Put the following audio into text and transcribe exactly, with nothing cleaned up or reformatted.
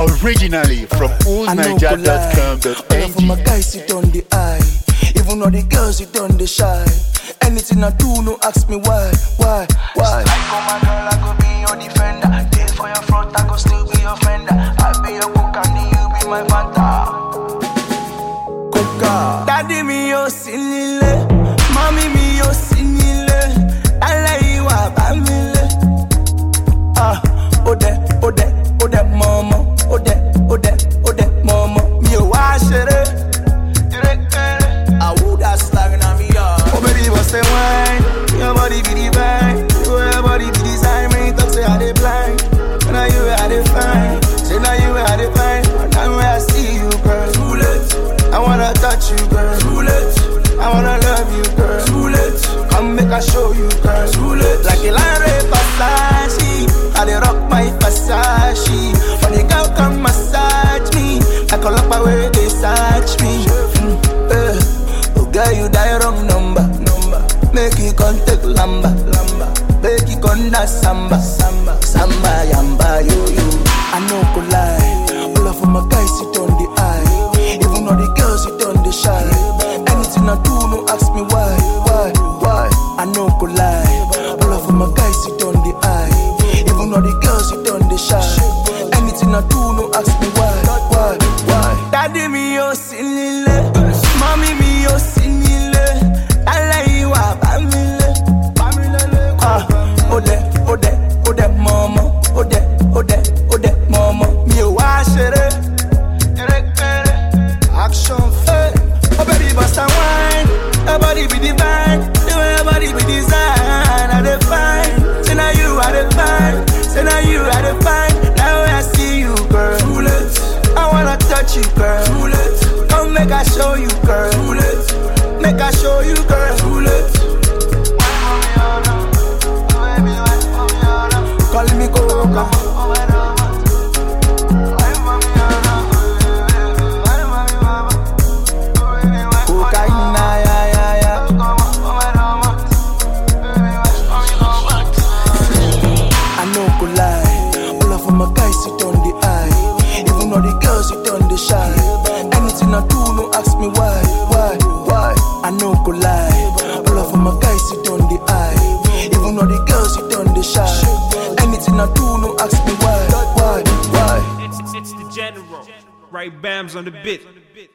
Originally from old niger dot com dot n g. All of my guys sit on the eye, even though the girls sit on the shy. Anything I do, no ask me why, why, why. I call my girl, I go be your defender. Day for your front, I go still be your fender. I be your cook and you be my Fanta. Coca. Daddy mi yo sinile, mommy mi yo sinile. Ala iwa bamile. Ah, ode, ode, ode, mama, ode, ode, ode, mama. Mi yo washere. I would have slagging on me yard. Oh baby, what's the wine? Your body be the vine. Your body be design. Me talk say I dey blind. Now you I dey fine. Say now you I dey fine. Now when I see you, girl, too late. I wanna touch you, girl, too late. I wanna love you, girl, too late. Come make I show you, girl, too late. Like a line Versace, I dey rock my Versace. For the girl come massage me, I call up my way they search me. Mm, uh. Girl, you die wrong number, number. Make you contact lamba, lamba. Make you contact samba, samba, samba, yamba, yo, yo. I know go lie, all of my guys sit on the eye. Even though the girls sit on the shy. Anything I do, no ask me why, why, why. I know go lie, all of my guys sit on the eye. Even though the girls sit on the shy. Anything I do, no ask me why, why, why. Daddy mi yo sinile, mommy mi yo sinile. Ode, ode, ode, mama, ode, ode, ode, mama. Me wash it, action, hey. Oh baby, bust a wine, your body be divine, the way your body be design. I define, say now you I define, say now you I define. Now when I see you, girl, too late. I wanna touch you, girl, too late. Come make I show you, girl, too late. Make I show you, girl, too late. Call me Coca. Cocaine, yeah, yeah, yeah. I know go lie, all of my guys sit on the eye. Even though the girls sit on the shy. Anything I do, no ask me why, why, why. I know go lie, all of my guys sit on the eye. Even though the girls sit on the shy. Anything I do, no ask me why, why, why. It's, it's, it's the general. Right, Bams on the bit.